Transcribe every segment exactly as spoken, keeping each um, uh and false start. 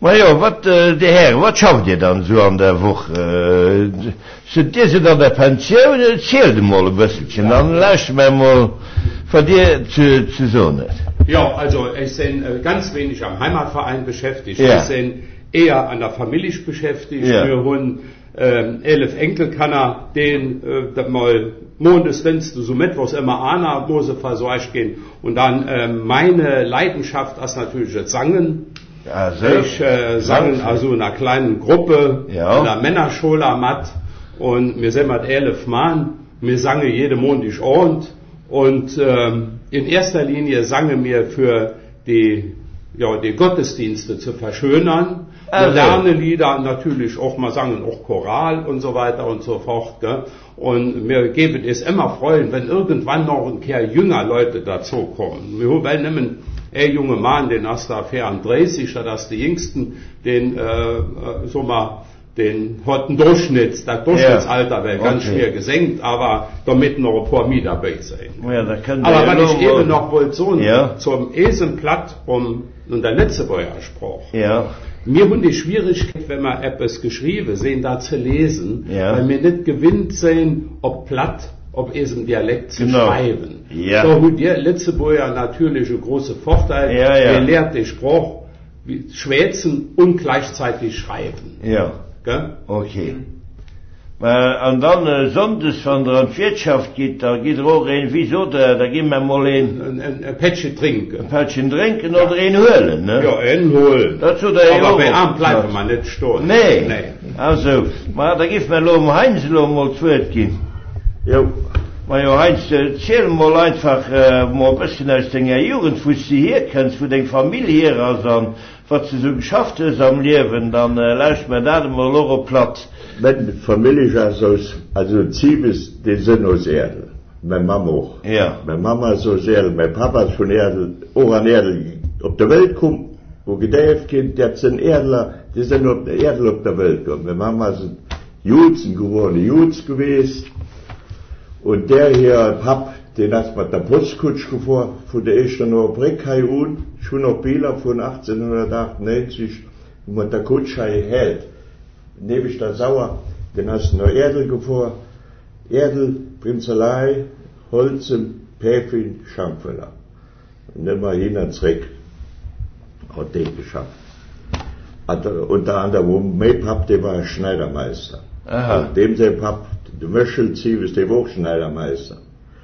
Maar ja, wat, uh, de heer, wat schafft ihr dann so an der Woche? Uh, sind diese dann der Pension? Erzähl dir mal ein bisschen, dann lass mir mal von dir zu, zu so nicht. Ja, also ich bin äh, ganz wenig am Heimatverein beschäftigt. Ja. Ich bin eher an der Familie beschäftigt. Ja. Wir haben ähm, elf Enkelkanner, den äh, mal mondes, wenn's du so mittwochs immer Anna Mose versorgt gehen. Und dann äh, meine Leidenschaft ist natürlich das Sangen. Also, ich äh, sangen also in einer kleinen Gruppe, ja. in einer Männerschule matt. Und wir sind mit elf Mann. Wir sangen jede Mondig und und ähm, in erster Linie sangen wir für die ja die Gottesdienste zu verschönern. Also. Moderne Lieder natürlich auch mal sangen, auch Choral und so weiter und so fort. Gell? Und wir geben es immer freuen, wenn irgendwann noch ein paar jünger Leute dazu kommen. Wir wollen nehmen, ey junge Mann, den hast du vierunddreißig, das ist die Jüngsten, den äh, so mal den hat einen Durchschnitts, das Durchschnittsalter wäre ganz okay. Schwer gesenkt, aber damit noch ein paar Mie dabei sein. Ja, da können aber ja wenn ich eben noch wollte so ja. zum Esenblatt um und der letzte Bäuerspruch. Ja. Mir haben die Schwierigkeit, wenn wir etwas geschrieben sehen, da zu lesen, ja. weil wir nicht gewinnt sehen, ob platt, ob es im Dialekt zu genau. schreiben. Ja. So hat der letzte Bäuer natürlich einen großen Vorteil, ja, ja. er lernt den Spruch schwätzen und gleichzeitig schreiben. Ja. Gell? Okay. Äh, und dann äh, sonntags, wenn der an Wirtschaft geht, da geht er auch ein, wieso, da, da gehen wir mal ein, ein, ein, ein Päckchen trinken. Ein Päckchen trinken ja. Oder ein holen, ne? Ja, ein holen. Dazu da aber bei Abend bleiben wir nicht stehen. Nee. nee. Also, ma, da gibt mir um Heinz mal zu Wort gehen. Jo. Ma, ja, Heinz, erzähl mal einfach, äh, mal ein bisschen aus deiner Jugend, wo du hier kennst, wo deine Familie hier ist, und was du so geschafft hast am Leben, dann äh, lass mir da mal auf Platz. Meine Familie also, also Zivis, die sind aus Erdl. Meine Mama auch. Ja. Meine Mama ist aus Erdl, mein Papa ist von Erdl, auch an Erdl auf der Welt gekommen, wo gedäft Kind, der sind Erdler, die sind auf der Erdl auf der Welt gekommen. Meine Mama ist Judsen geworden, Juds gewesen. Und der hier, Pap, den hat mit der Postkutsch gefahren, von der ersten noch Breckhei und, schon noch Bieler von achtzehnhundertachtundneunzig, und mit der Kutschei hält. Neben ich da Sauer, den hast du noch Erdl gefahren, Erdl, Prinzelei, Holzen, Päfin, Schampfeler. Und dann mal hin und zurück, hat den geschafft. Hat, unter anderem, wo mein Pap, der war Schneidermeister. Aha. Und dem sein Pap, der Möschelzivis, der war auch Schneidermeister.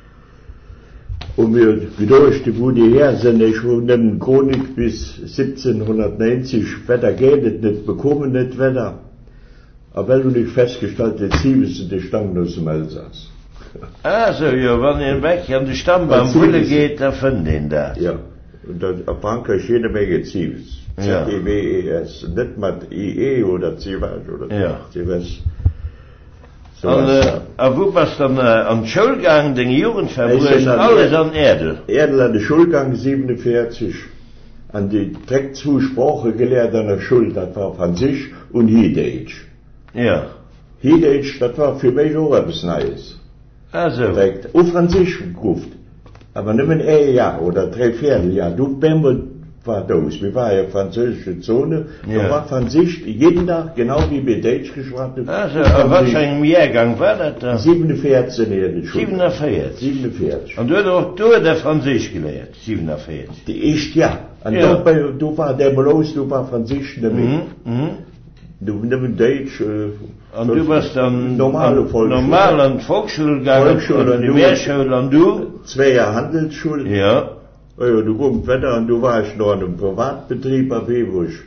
Und wir, wie durch die, wo die her sind, ich wohne in Chronik bis siebzehnhundertneunzig, Wetter geht nicht, nicht bekommen nicht Wetter. Aber weil du nicht festgestellt hast, Zivis sind die stammen aus dem Elsass. Also, ja, wenn ihr weg an die Stammbaum Wulle geht, dann finden den da. Ja. Und dann, auf Banker ist jede Menge Zivis. Ja. Z E W E S. Nicht mit I E oder Zivis oder ja. Zivis. So und, äh, wo warst du dann äh, an Schulgang, den Jugendverbrechen, alles an Erdl? Erdl an der Schulgang siebenundvierzig, an die direkt zu Sprache gelehrt an der Schule, das war Französisch und Hiedeutsch. Ja. Hiedeutsch, das war für mich auch etwas Neues. Also. Direkt, auf Französisch gerufen. Aber nicht ein ein Jahr oder drei Vierteljahr. Du, Bämmel, war das. Wir waren ja französische Zone. Ja. Da war Französisch jeden Tag, genau wie bei Deutsch gesprochen. Also, aber was für ein Jahrgang war das da? siebenundvierzig in der Schule. siebenundvierzig? siebenundvierzig. Und du hast auch du der Französisch gelehrt, siebenundvierzig? Die erste, ja. Und ja. Du, bei, du war der Bloß, du war Französisch damit. Mhm. Mhm. Du nimmst Deutsch. Äh, und du warst dann normale Volksschule. Normal an Volksschule gegangen, Volksschule und Primarschule und du? Zwei Jahre Handelsschule. Ja. Oh ja, du kommst weiter und du warst noch in einem Privatbetrieb auf Ebusch.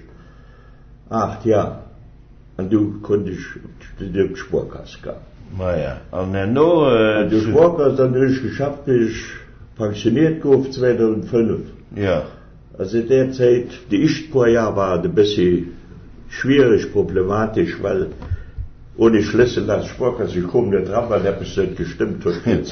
Acht Jahre. Und du konntest die Sparkasse gehen. Naja, und dann noch, äh, die Sparkasse dann ist geschafft, bis ich pensioniert geworden zweitausendfünf. Ja. Also in der Zeit, die ersten paar Jahre waren ein bisschen schwierig, problematisch, weil ohne Schlüssel als Sparkasse, ich komme nicht dran, weil der bestimmt gestimmt hat,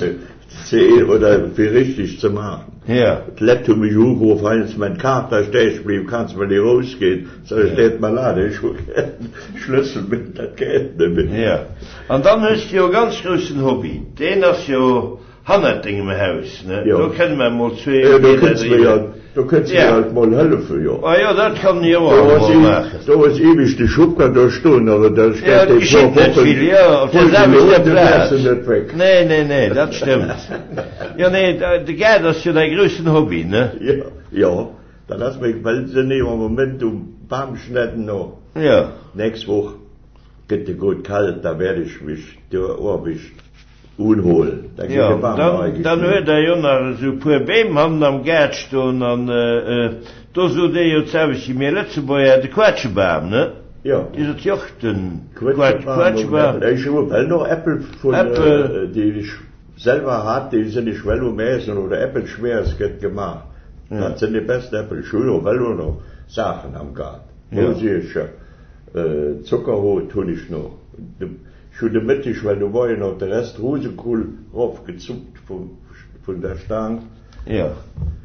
C oder für richtig zu machen. Ja. Das letzte mich angerufen, Heinz, mein Kater steht geblieben, kannst du mal nicht rausgehen? Sag ich, steht mal an, ich habe Schlüssel mit, das geht nicht mit. Ja. Und dann hast du ja ganz großen Hobby. Den hast du ja Handwerk im Haus, ne? Ja. Da können wir mal zwei. Ja, da kannst du ja, Du kannst Ja. ja halt mal helfen, ja. Ah ja, das kann ich Da auch was mal machen. da was ewig die Schucker da stehen, aber da steht Ja, die die steht nicht viel, ja, auf der selben Platz. nicht weg. Nee, nee, nee, das stimmt. Ja, nee, der Gerd, das ist ja dein größten Hobby, ne? Ja, ja. Dann hast du mich, weil sie nicht im Moment um Baumschneiden noch. Ja. Nächste Woche geht es gut kalt, da werde ich mich, der Ohrwicht, unholen. Da geht Ja, der Baum dann, eigentlich dann nicht. hört er ja noch so ein paar Bäume am Gerd stehen, und, äh, äh, da so der jetzt habe ich mir letzte Mal ja der Quatschebaum, ne? Ja. Ist das Jochten? Quatschebaum. Quatschebaum. Ich habe weil noch Äpfel von, Äpfel. Äh, die ich selber hatte, die sind nicht well ummäßen oder Äpfel schwer, es geht gemacht. Ja. Das sind die besten Äpfel. Ich habe noch, weil noch Sachen am Garten. Ja. Wo sehe ich ja. Äh, Zuckerrot tue ich noch. Ich habe mittig, weil du war ja noch der Rest Rosenkohl raufgezuckt von, von der Stange. Ja.